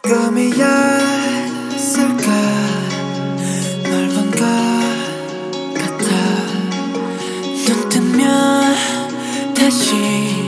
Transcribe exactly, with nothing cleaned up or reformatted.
지금이었을까 널 본 것 같아 눈 뜨면 다시